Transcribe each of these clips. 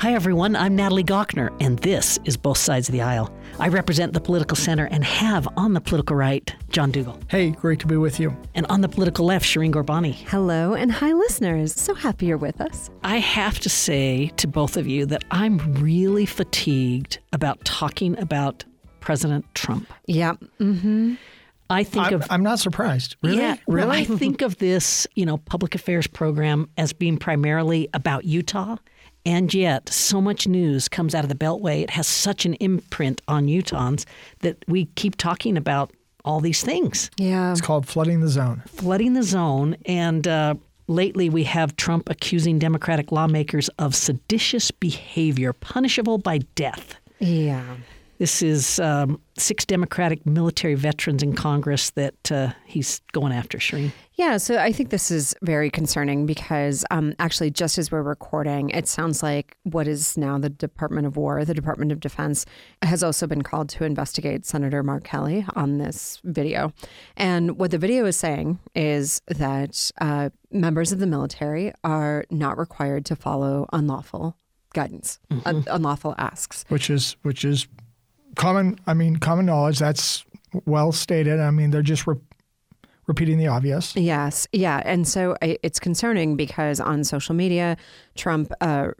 Hi, everyone. I'm Natalie Gawkner, and this is Both Sides of the Aisle. I represent the political center and have on the political right, John Dougal. Hey, great to be with you. And on the political left, Shireen Ghorbani. Hello, and hi, listeners. So happy you're with us. I have to say to both of you that I'm really fatigued about talking about President Trump. Yeah. Mm-hmm. I'm not surprised. Really? Yeah, really? Well, I think of this, public affairs program as being primarily about Utah. And yet, so much news comes out of the Beltway. It has such an imprint on Utahns that we keep talking about all these things. Yeah. It's called flooding the zone. Flooding the zone. And lately, we have Trump accusing Democratic lawmakers of seditious behavior, punishable by death. Yeah. This is 6 Democratic military veterans in Congress that he's going after, Shireen. Yeah, so I think this is very concerning because actually just as we're recording, it sounds like what is now the Department of War, the Department of Defense, has also been called to investigate Senator Mark Kelly on this video. And what the video is saying is that members of the military are not required to follow unlawful guidance, unlawful asks. Which is common knowledge. That's well stated. They're just repeating the obvious. Yes. Yeah. And so it's concerning because on social media, Trump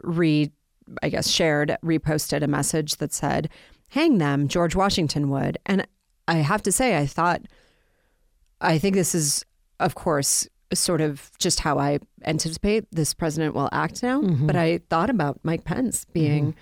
reposted a message that said, hang them, George Washington would. And I have to say, I think this is, of course, sort of just how I anticipate this president will act now. Mm-hmm. But I thought about Mike Pence being...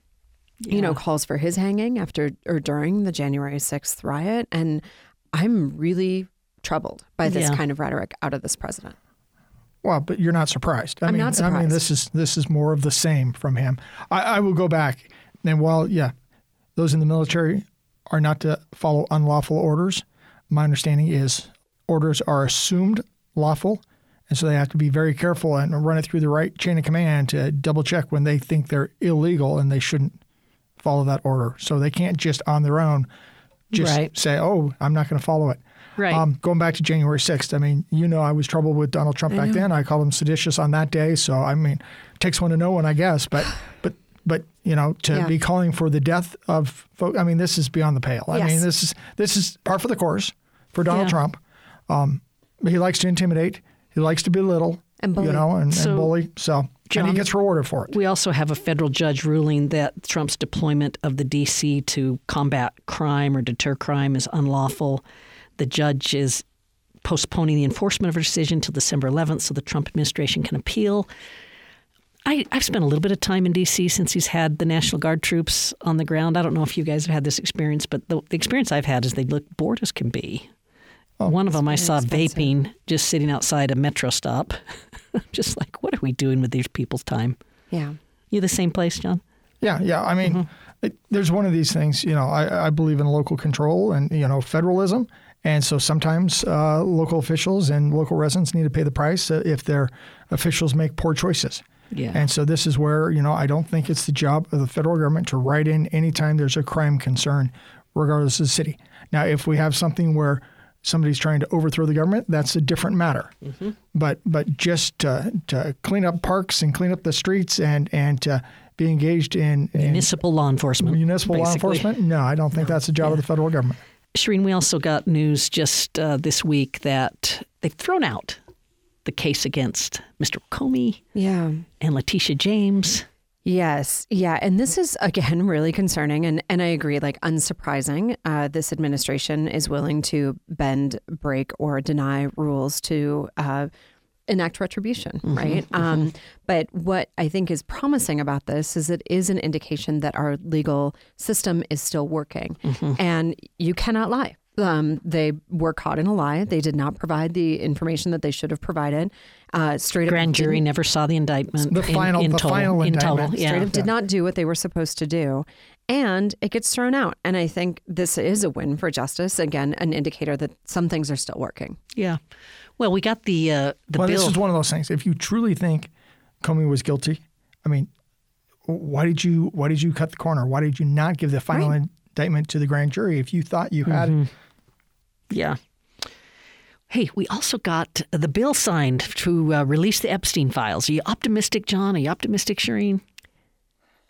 calls for his hanging after or during the January 6th riot. And I'm really troubled by this kind of rhetoric out of this president. Well, but you're not surprised. I'm not surprised. This is more of the same from him. I will go back. And while, those in the military are not to follow unlawful orders, my understanding is orders are assumed lawful. And so they have to be very careful and run it through the right chain of command to double check when they think they're illegal and they shouldn't follow that order. So they can't just on their own say, oh, I'm not going to follow it. Right. Going back to January 6th, I was troubled with Donald Trump back then. I called him seditious on that day. So, it takes one to know one, I guess. But be calling for the death of folks, this is beyond the pale. Yes. This is par for the course for Donald Trump. He likes to intimidate. He likes to belittle. And bully. And bully. So, John, and he gets rewarded for it. We also have a federal judge ruling that Trump's deployment of the D.C. to combat crime or deter crime is unlawful. The judge is postponing the enforcement of her decision until December 11th so the Trump administration can appeal. I've spent a little bit of time in D.C. since he's had the National Guard troops on the ground. I don't know if you guys have had this experience, but the experience I've had is they look bored as can be. One of them I saw vaping just sitting outside a metro stop. Just like, what are we doing with these people's time? Yeah. You the same place, John? Yeah. There's one of these things, I believe in local control and, federalism. And so sometimes local officials and local residents need to pay the price if their officials make poor choices. Yeah. And so this is where, I don't think it's the job of the federal government to write in anytime there's a crime concern, regardless of the city. Now, if we have something where somebody's trying to overthrow the government, that's a different matter. Mm-hmm. But just to clean up parks and clean up the streets and to be engaged in municipal law enforcement. Law enforcement? No, I don't think that's the job of the federal government. Shireen, we also got news just this week that they've thrown out the case against Mr. Comey and Letitia James. Yes. Yeah. And this is, again, really concerning. And I agree, unsurprising. This administration is willing to bend, break, or deny rules to enact retribution, right? But what I think is promising about this is it is an indication that our legal system is still working. And you cannot lie. They were caught in a lie. They did not provide the information that they should have provided. Grand jury never saw the indictment. The final indictment. Straight up did not do what they were supposed to do. And it gets thrown out. And I think this is a win for justice. Again, an indicator that some things are still working. Yeah. Well, we got the bill. This is one of those things. If you truly think Comey was guilty, why did you cut the corner? Why did you not give the final indictment to the grand jury if you thought you had? Yeah. Hey, we also got the bill signed to release the Epstein files. Are you optimistic, John? Are you optimistic, Shireen?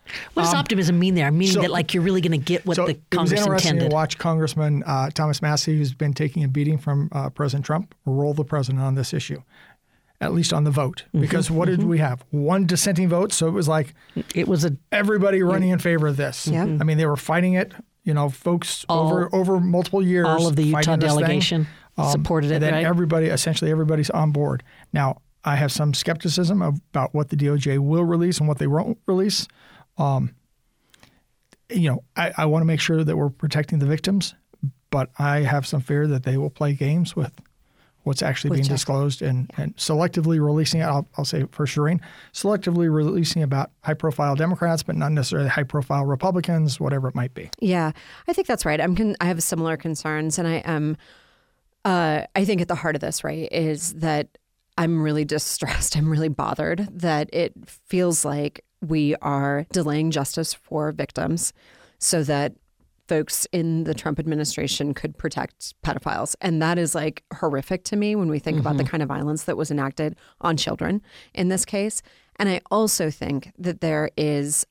What does optimism mean there? Meaning that like you're really going to get what the Congress intended. It was interesting to watch Congressman Thomas Massie, who's been taking a beating from President Trump, roll the president on this issue, at least on the vote. Because what did we have? One dissenting vote, so it was like everybody running in favor of this. Yeah. I mean, they were fighting it. Folks over multiple years. All of the Utah delegation supported it, and then right? everybody's on board. Now, I have some skepticism about what the DOJ will release and what they won't release. I want to make sure that we're protecting the victims, but I have some fear that they will play games with what's actually being disclosed and selectively releasing it. I'll say for Shireen, selectively releasing about high-profile Democrats, but not necessarily high-profile Republicans, whatever it might be. Yeah, I think that's right. I have similar concerns, and I am. I think at the heart of this, right, is that I'm really distressed. I'm really bothered that it feels like we are delaying justice for victims so that folks in the Trump administration could protect pedophiles. And that is like horrific to me when we think about the kind of violence that was enacted on children in this case. And I also think that there is,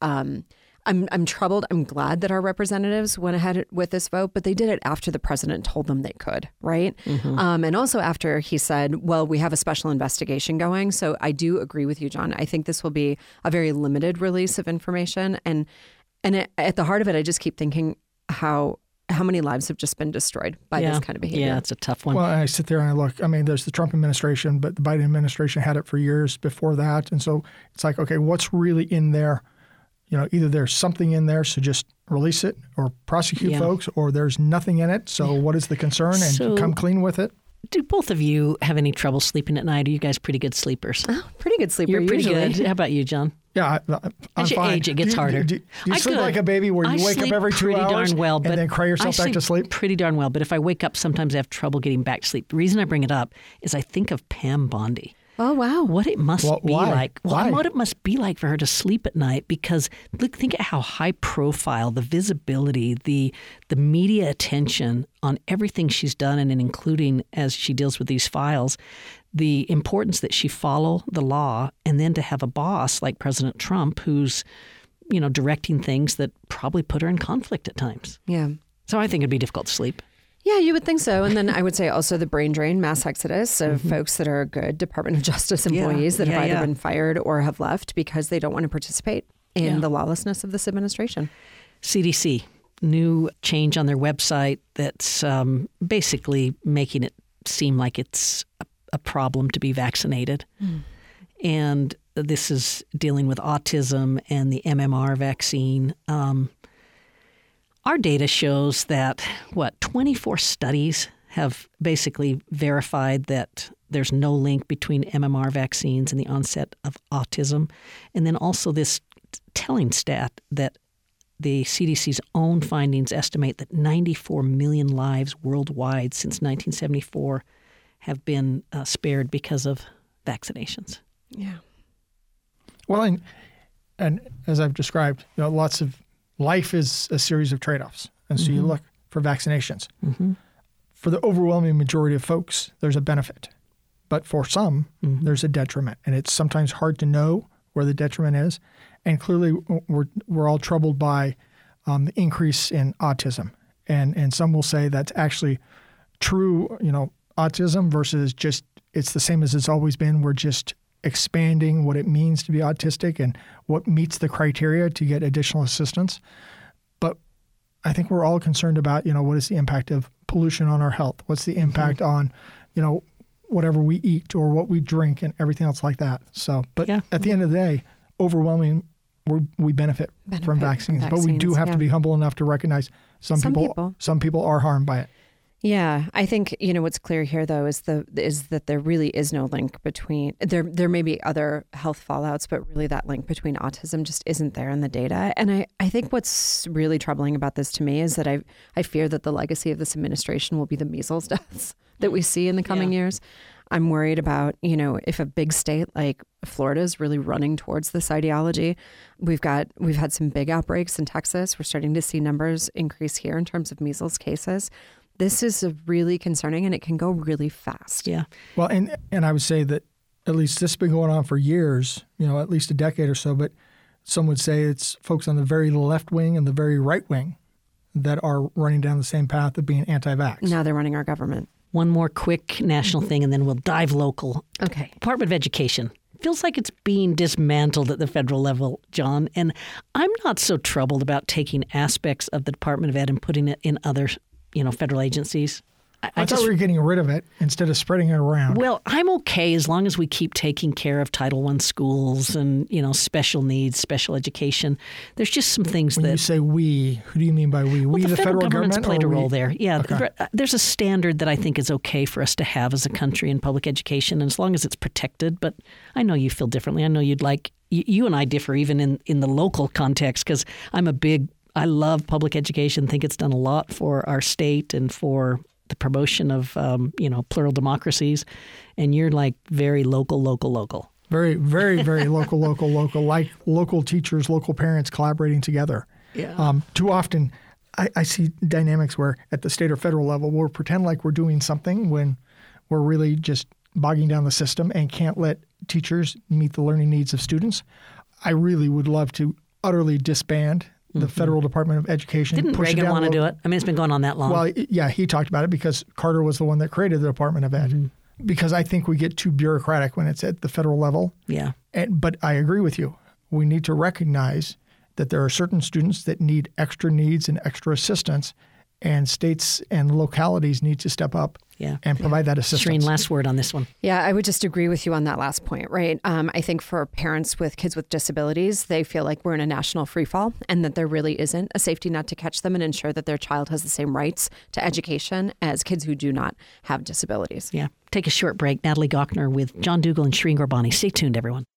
I'm troubled. I'm glad that our representatives went ahead with this vote, but they did it after the president told them they could, right? And also after he said, well, we have a special investigation going. So I do agree with you, John. I think this will be a very limited release of information. And at the heart of it, I just keep thinking how many lives have just been destroyed by this kind of behavior. Yeah, it's a tough one. Well, I sit there and I look. I mean, there's the Trump administration, but the Biden administration had it for years before that. And so it's like, okay, what's really in there? Either there's something in there, so just release it or prosecute folks, or there's nothing in it. So what is the concern? And come clean with it. Do both of you have any trouble sleeping at night? Are you guys pretty good sleepers? Oh, pretty good sleeper. You're pretty usually. good. How about you, John? Yeah, I'm As you fine. age, it gets harder. Do you sleep like a baby where you wake up every 2 hours darn well, and then cry yourself back to sleep? Pretty darn well. But if I wake up, sometimes I have trouble getting back to sleep. The reason I bring it up is I think of Pam Bondi. Oh, wow. What it must be why? like. Why? What it must be like for her to sleep at night, because think at how high profile, the visibility, the media attention on everything she's done, and including as she deals with these files, the importance that she follow the law, and then to have a boss like President Trump who's, directing things that probably put her in conflict at times. Yeah. So I think it'd be difficult to sleep. Yeah, you would think so. And then I would say also the brain drain, mass exodus of folks that are good Department of Justice employees that have either been fired or have left because they don't want to participate in the lawlessness of this administration. CDC, new change on their website that's basically making it seem like it's a problem to be vaccinated. And this is dealing with autism and the MMR vaccine. Our data shows that, 24 studies have basically verified that there's no link between MMR vaccines and the onset of autism. And then also this telling stat that the CDC's own findings estimate that 94 million lives worldwide since 1974 have been spared because of vaccinations. Yeah. Well, and as I've described, lots of life is a series of trade-offs. And so you look for vaccinations. For the overwhelming majority of folks, there's a benefit. But for some, there's a detriment. And it's sometimes hard to know where the detriment is. And clearly, we're all troubled by the increase in autism. And some will say that's actually true, autism versus just it's the same as it's always been. We're just expanding what it means to be autistic and what meets the criteria to get additional assistance. But I think we're all concerned about, what is the impact of pollution on our health? What's the impact on, whatever we eat or what we drink and everything else like that. So, but at the end of the day, overwhelming, we benefit from vaccines. But we do have to be humble enough to recognize some people are harmed by it. Yeah, I think what's clear here though is that there really is no link between there may be other health fallouts, but really that link between autism just isn't there in the data. And I think what's really troubling about this to me is that I fear that the legacy of this administration will be the measles deaths that we see in the coming years. I'm worried about, if a big state like Florida is really running towards this ideology. We've had some big outbreaks in Texas. We're starting to see numbers increase here in terms of measles cases. This is really concerning, and it can go really fast. Yeah. Well, and I would say that at least this has been going on for years, at least a decade or so. But some would say it's folks on the very left wing and the very right wing that are running down the same path of being anti-vax. Now they're running our government. One more quick national thing, and then we'll dive local. Okay. Department of Education. Feels like it's being dismantled at the federal level, John. And I'm not so troubled about taking aspects of the Department of Ed and putting it in other, federal agencies. I thought we were getting rid of it instead of spreading it around. Well, I'm okay as long as we keep taking care of Title I schools and, special needs, special education. There's just some things when you say we, who do you mean by we? Well, we, the federal government's government? played a or role there. Yeah. Okay. There's a standard that I think is okay for us to have as a country in public education, and as long as it's protected. But I know you feel differently. I know you'd like, you and I differ even in the local context, because I love public education, think it's done a lot for our state and for the promotion of, plural democracies. And you're like very local. Very, very, very local, like local teachers, local parents collaborating together. Yeah. Too often, I see dynamics where at the state or federal level, we'll pretend like we're doing something when we're really just bogging down the system and can't let teachers meet the learning needs of students. I really would love to utterly disband the Federal Department of Education. Didn't Reagan want to do it? I mean, it's been going on that long. Well, yeah, he talked about it because Carter was the one that created the Department of Ed. Mm-hmm. Because I think we get too bureaucratic when it's at the federal level. Yeah. But I agree with you. We need to recognize that there are certain students that need extra needs and extra assistance, and states and localities need to step up and provide that assistance. Shereen, last word on this one. Yeah, I would just agree with you on that last point, right? I think for parents with kids with disabilities, they feel like we're in a national freefall and that there really isn't a safety net to catch them and ensure that their child has the same rights to education as kids who do not have disabilities. Yeah. Take a short break. Natalie Gochnour with John Dougall and Shereen Gorbani. Stay tuned, everyone.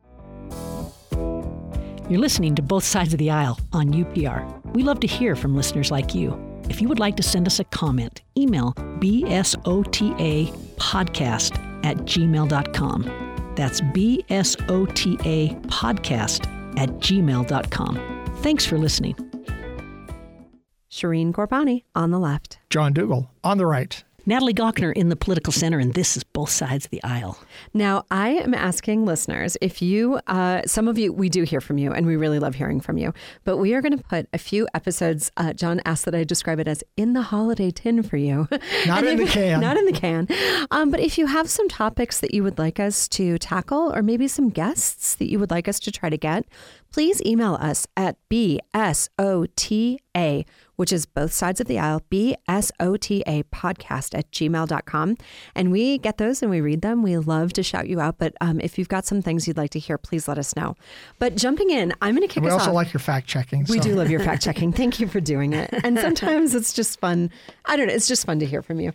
You're listening to Both Sides of the Aisle on UPR. We love to hear from listeners like you. If you would like to send us a comment, email bsotapodcast@gmail.com. That's bsotapodcast@gmail.com. Thanks for listening. Shereen Gorbani on the left. John Dougall on the right. Natalie Gochnour in the Political Center, and this is Both Sides of the Aisle. Now, I am asking listeners, if you, some of you, we do hear from you, and we really love hearing from you, but we are going to put a few episodes, John asked that I describe it as in the holiday tin for you. Not in the can. Not in the can. But if you have some topics that you would like us to tackle, or maybe some guests that you would like us to try to get, please email us at BSOTA, which is Both Sides of the Aisle, BSOTA podcast@gmail.com. And we get those and we read them. We love to shout you out. But if you've got some things you'd like to hear, please let us know. But jumping in, I'm going to kick us off. We also like your fact checking. We do love your fact checking. Thank you for doing it. And sometimes it's just fun. I don't know. It's just fun to hear from you.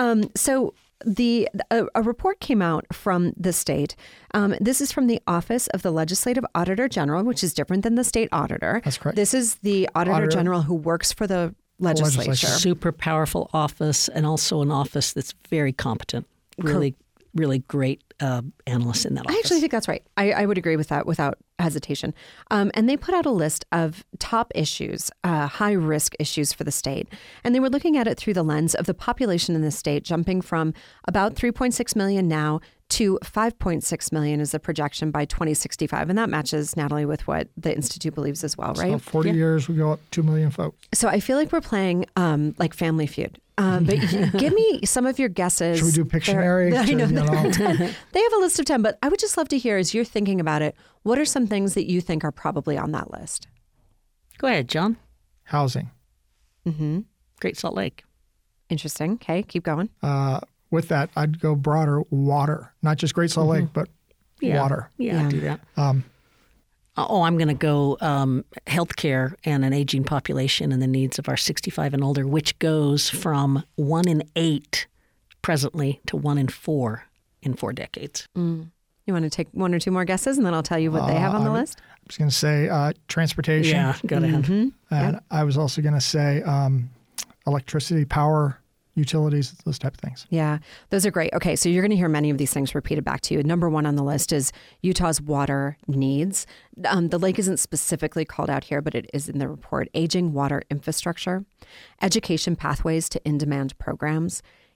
A report came out from the state. This is from the Office of the Legislative Auditor General, which is different than the state auditor. That's correct. This is the Auditor General who works for the legislature. Super powerful office, and also an office that's very competent. Really, really great analysts in that office. I actually think that's right. I would agree with that without hesitation. And they put out a list of top issues, high risk issues for the state. And they were looking at it through the lens of the population in the state, jumping from about 3.6 million now to 5.6 million is the projection by 2065. And that matches, Natalie, with what the Institute believes as well, right? So 40 years, we go up 2 million folks. So I feel like we're playing like Family Feud. But give me some of your guesses. Should we do Pictionary? I know. They have a list of 10, but I would just love to hear, as you're thinking about it, what are some things that you think are probably on that list? Go ahead, John. Housing. Mm-hmm. Great Salt Lake. Interesting. Okay, keep going. With that, I'd go broader, water. Not just Great Salt Lake, but water. Yeah, I'd do that. I'm going to go healthcare and an aging population and the needs of our 65 and older, which goes from 1 in 8 presently to 1 in 4 in 4 decades. You want to take one or two more guesses, and then I'll tell you what they have on the list? I was going to say transportation. Yeah, got to have. And I was also going to say electricity, power, utilities, those type of things. Yeah, those are great. Okay, so you're going to hear many of these things repeated back to you. Number 1 on the list is Utah's water needs. The lake isn't specifically called out here, but it is in the report. Aging water infrastructure, education pathways to in-demand programs,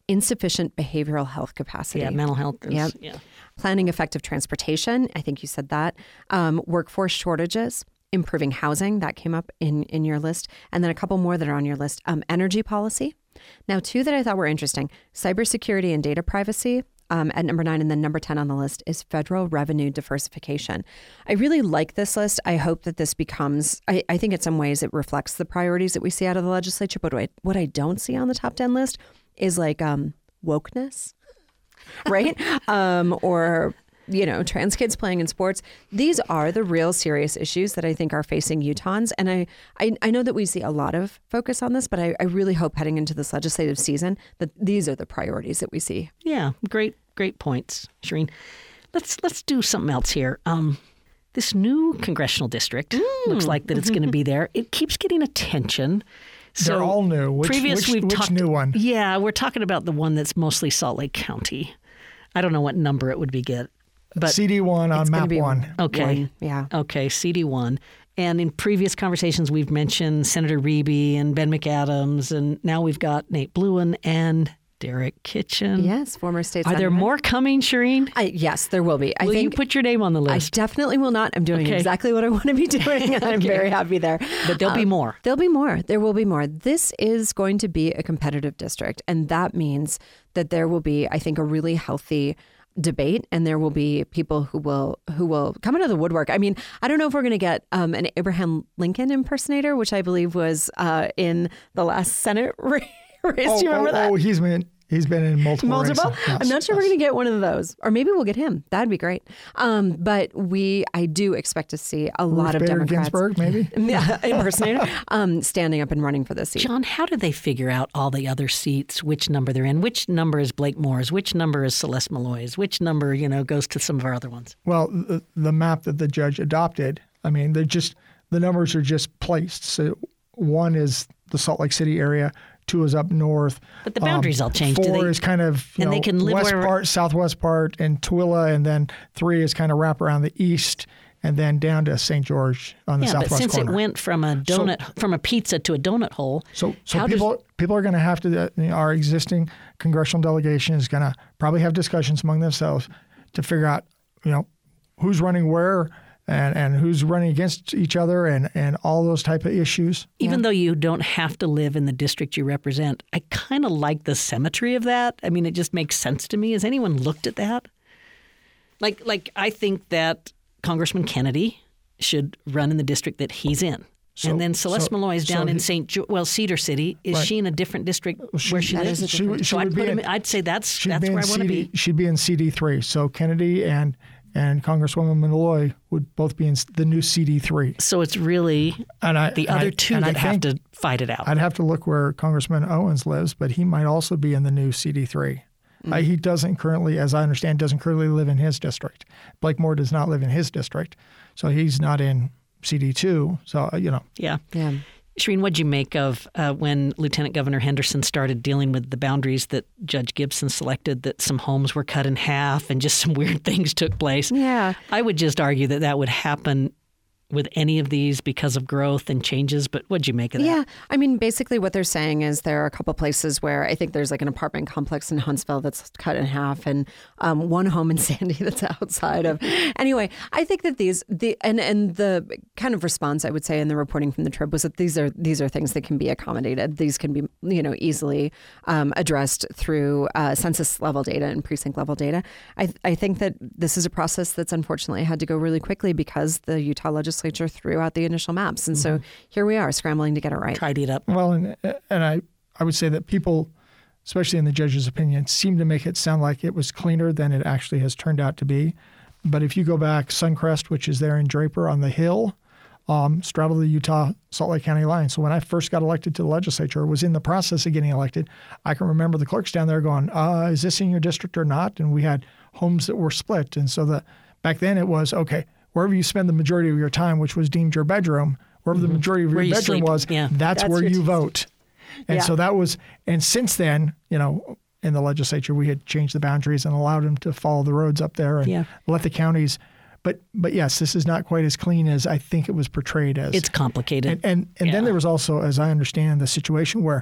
insufficient behavioral health capacity. Yeah, mental health. Yep. Yeah. Planning effective transportation. I think you said that. Workforce shortages. Improving housing, that came up in your list. And then a couple more that are on your list. Energy policy. Now, two that I thought were interesting. Cybersecurity and data privacy at number 9. And then number 10 on the list is federal revenue diversification. I really like this list. I hope that this becomes, I think in some ways it reflects the priorities that we see out of the legislature. But what I don't see on the top 10 list is like wokeness, right? Or trans kids playing in sports. These are the real serious issues that I think are facing Utahns. And I know that we see a lot of focus on this, but I really hope heading into this legislative season that these are the priorities that we see. Yeah, great points, Shireen. Let's do something else here. This new congressional district looks like that it's going to be there. It keeps getting attention. So they're all new. Which new one? Yeah, we're talking about the one that's mostly Salt Lake County. I don't know what number it would be but CD1 on map 1. Okay. Yeah. Okay, CD1. And in previous conversations, we've mentioned Senator Reeby and Ben McAdams, and now we've got Nate Bluin and Derek Kitchen. Yes, former state senator. Are there more coming, Shireen? Yes, there will be. Will you put your name on the list? I definitely will not. I'm doing exactly what I want to be doing, and I'm very happy there. But there'll be more. There'll be more. There will be more. This is going to be a competitive district, and that means that there will be, I think, a really healthy debate, and there will be people who will come out of the woodwork. I mean, I don't know if we're going to get an Abraham Lincoln impersonator, which I believe was in the last Senate race. Do you remember that? Oh, he's been in multiple races. Yes, I'm not sure we're going to get one of those, or maybe we'll get him. That'd be great. But I do expect to see a lot of Bader Democrats, Ginsburg, maybe, impersonator, standing up and running for this seat. John, how do they figure out all the other seats? Which number they're in? Which number is Blake Moore's? Which number is Celeste Malloy's? Which number goes to some of our other ones? Well, the map that the judge adopted. I mean, the numbers are just placed. So 1 is the Salt Lake City area. 2 is up north. But the boundaries all change. 4 is kind of they can live west wherever... part, southwest part, and Tooele, and then 3 is kind of wrap around the east, and then down to St. George on the southwest corner. But since it went from a donut, from a pizza to a donut hole, so people are going to have to. Our existing congressional delegation is going to probably have discussions among themselves to figure out, who's running where. And who's running against each other and all those type of issues. Even though you don't have to live in the district you represent, I kind of like the symmetry of that. I mean, it just makes sense to me. Has anyone looked at that? Like I think that Congressman Kennedy should run in the district that he's in. And then Celeste Malloy is down in Cedar City. Is she in a different district where she lives? I'd say that's where I want to be. She'd be in CD3. So Kennedy and Congresswoman Malloy would both be in the new CD3. So it's really the other two that have to fight it out. I'd have to look where Congressman Owens lives, but he might also be in the new CD3. He doesn't currently, as I understand, live in his district. Blake Moore does not live in his district, so he's not in CD2. So, Yeah. Shireen, what'd you make of when Lieutenant Governor Henderson started dealing with the boundaries that Judge Gibson selected, that some homes were cut in half and just some weird things took place? Yeah. I would just argue that would happen with any of these because of growth and changes, but what'd you make of that? Yeah, I mean, basically what they're saying is there are a couple places where I think there's like an apartment complex in Huntsville that's cut in half, and one home in Sandy that's outside of. Anyway, I think that the kind of response I would say in the reporting from the Trib was that these are things that can be accommodated. These can be easily addressed through census level data and precinct level data. I think that this is a process that's unfortunately had to go really quickly because the Utah legislature threw out the initial maps. And so here we are scrambling to get it right. Tidy it up. Well, and I would say that people, especially in the judge's opinion, seem to make it sound like it was cleaner than it actually has turned out to be. But if you go back, Suncrest, which is there in Draper on the hill, straddled the Utah-Salt Lake County line. So when I first got elected to the legislature, was in the process of getting elected, I can remember the clerks down there going, is this in your district or not? And we had homes that were split. And so back then it was, okay, wherever you spend the majority of your time, which was deemed your bedroom, wherever the majority of your bedroom was, that's where you vote. And so that was, and since then, in the legislature, we had changed the boundaries and allowed them to follow the roads up there and let the counties. But yes, this is not quite as clean as I think it was portrayed as. It's complicated. And then there was also, as I understand, the situation where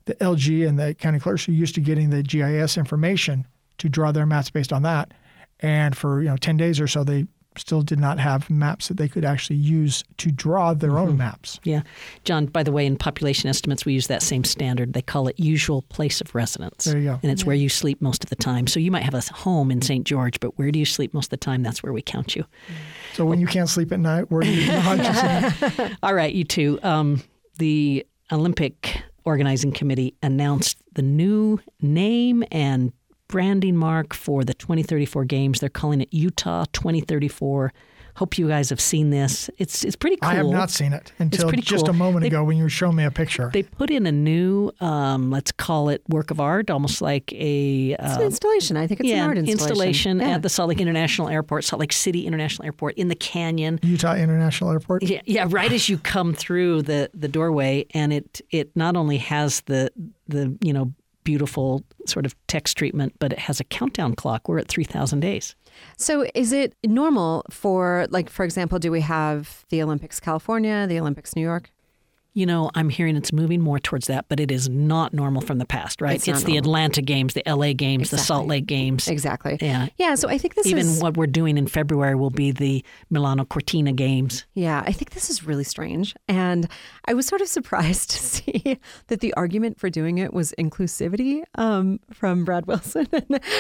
the LG and the county clerks are used to getting the GIS information to draw their maps based on that. And for 10 days or so, they still did not have maps that they could actually use to draw their own maps. Yeah. John, by the way, in population estimates, we use that same standard. They call it usual place of residence. There you go. And it's where you sleep most of the time. So you might have a home in St. George, but where do you sleep most of the time? That's where we count you. So when you can't sleep at night, where do you hunt? All right, you two. The Olympic Organizing Committee announced the new name and branding mark for the 2034 games. They're calling it Utah 2034. Hope you guys have seen this. It's pretty cool. I have not seen it until just cool. a moment ago when you were showing me a picture. They put in a new, let's call it work of art, almost like it's an installation. I think it's an art installation at the Salt Lake International Airport, Salt Lake City International Airport, in the canyon. Utah International Airport? Yeah, right as you come through the doorway, and it not only has the beautiful sort of text treatment, but it has a countdown clock. We're at 3,000 days. So is it normal for example, do we have the Olympics California, the Olympics New York? I'm hearing it's moving more towards that, but it is not normal from the past, right? It's the Atlanta Games, the LA Games, the Salt Lake Games. Exactly. Yeah. Yeah, so I think Even what we're doing in February will be the Milano Cortina Games. Yeah, I think this is really strange. And I was sort of surprised to see that the argument for doing it was inclusivity from Brad Wilson.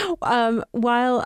While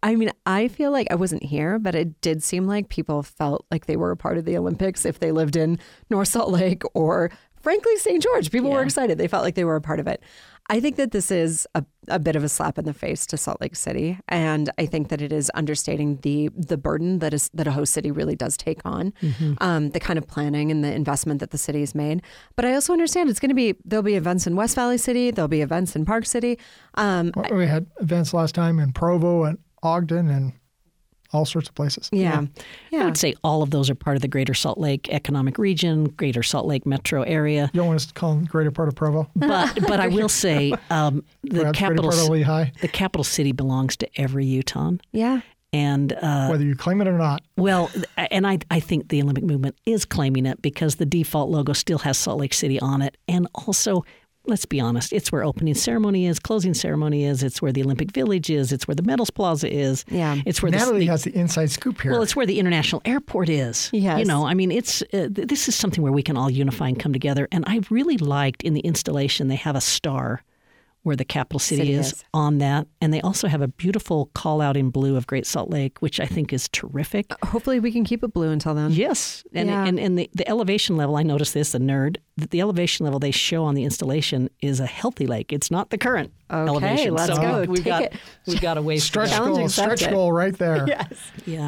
I feel like I wasn't here, but it did seem like people felt like they were a part of the Olympics if they lived in North Salt Lake or frankly St. George. People were excited. They felt like they were a part of it. I think that this is a bit of a slap in the face to Salt Lake City, and I think that it is understating the burden that a host city really does take on, the kind of planning and the investment that the city has made. But I also understand there'll be events in West Valley City, there'll be events in Park City. We had events last time in Provo and Ogden and all sorts of places. Yeah. I would say all of those are part of the Greater Salt Lake Economic Region, Greater Salt Lake Metro area. You don't want us to call them the greater part of Provo? But I will say the capital city belongs to every Utahn. Yeah. And whether you claim it or not. Well, and I think the Olympic movement is claiming it because the default logo still has Salt Lake City on it. And also, let's be honest, it's where opening ceremony is, closing ceremony is, it's where the Olympic Village is, it's where the Medals Plaza is. Yeah. It's where Natalie has the inside scoop here. Well, it's where the International Airport is. Yes. It's this is something where we can all unify and come together. And I really liked in the installation, they have a star where the capital city is on that. And they also have a beautiful call out in blue of Great Salt Lake, which I think is terrific. Hopefully we can keep it blue until then. Yes. And the elevation level, I noticed this, a nerd, that the elevation level they show on the installation is a healthy lake. It's not the current elevation. Let's go. We've got a ways stretch to go. Stretch goal right there. Yes. Yeah.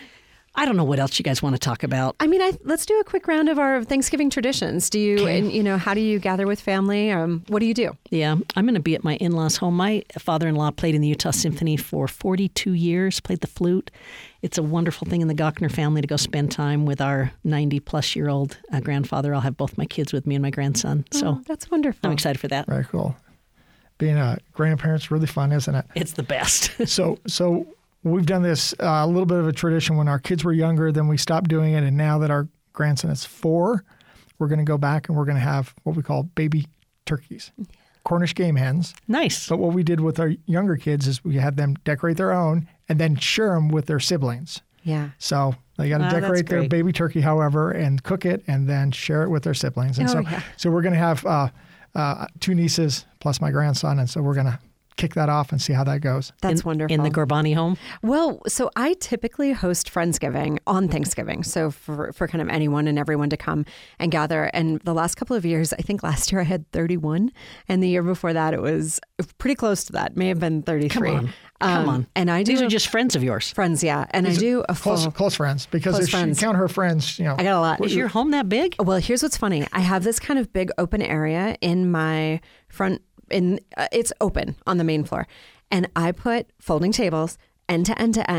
I don't know what else you guys want to talk about. Let's do a quick round of our Thanksgiving traditions. Do you, and how do you gather with family? What do you do? Yeah, I'm going to be at my in-laws' home. My father-in-law played in the Utah Symphony for 42 years, played the flute. It's a wonderful thing in the Gochner family to go spend time with our 90-plus-year-old grandfather. I'll have both my kids with me and my grandson. So that's wonderful. I'm excited for that. Very cool. Being a grandparent's really fun, isn't it? It's the best. So we've done this a little bit of a tradition when our kids were younger, then we stopped doing it. And now that our grandson is 4, we're going to go back and we're going to have what we call baby turkeys, Cornish game hens. Nice. But what we did with our younger kids is we had them decorate their own and then share them with their siblings. Yeah. So they got to decorate their baby turkey, however, and cook it and then share it with their siblings. And so we're going to have 2 nieces plus my grandson. And so we're going to kick that off and see how that goes. That's wonderful. In the Gorbani home? Well, so I typically host Friendsgiving on Thanksgiving. So for kind of anyone and everyone to come and gather. And the last couple of years, I think last year I had 31. And the year before that, it was pretty close to that. May have been 33. Come on. And These are just friends of yours. Friends, yeah. And I do a full... Close friends. Because if you count her friends, I got a lot. Is your home that big? Well, here's what's funny. I have this kind of big open area in my front... it's open on the main floor. And I put folding tables end to end to end.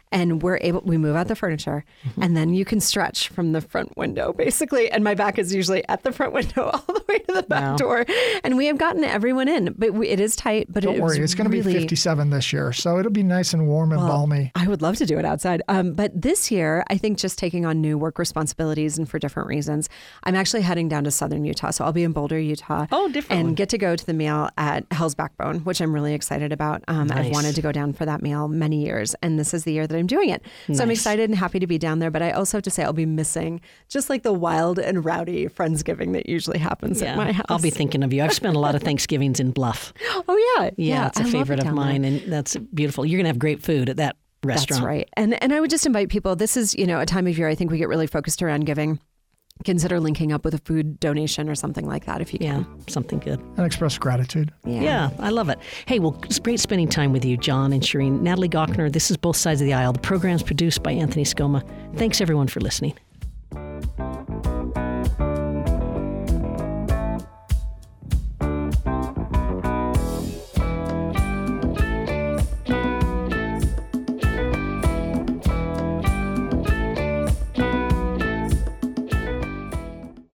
And we move out the furniture, and then you can stretch from the front window, basically. And my back is usually at the front window all the way to the back door. And we have gotten everyone in, but it is tight. But don't worry, it's going to be 57 this year, so it'll be nice and warm and balmy. I would love to do it outside. But this year, I think just taking on new work responsibilities and for different reasons, I'm actually heading down to southern Utah. So I'll be in Boulder, Utah. Oh, different. And get to go to the meal at Hell's Backbone, which I'm really excited about. Nice. I've wanted to go down for that meal many years, and this is the year that I'm doing it. So I'm excited and happy to be down there, but I also have to say I'll be missing just like the wild and rowdy Friendsgiving that usually happens at my house. I'll be thinking of you. I've spent a lot of Thanksgivings in Bluff. Oh, yeah. Yeah, it's a favorite of mine, and that's beautiful. You're going to have great food at that restaurant. That's right. And I would just invite people. This is, a time of year I think we get really focused around giving. Consider linking up with a food donation or something like that if you can. Yeah, something good. And express gratitude. Yeah, I love it. Hey, well, it's great spending time with you, John and Shireen. Natalie Gochner, this is Both Sides of the Aisle. The program's produced by Anthony Scoma. Thanks, everyone, for listening.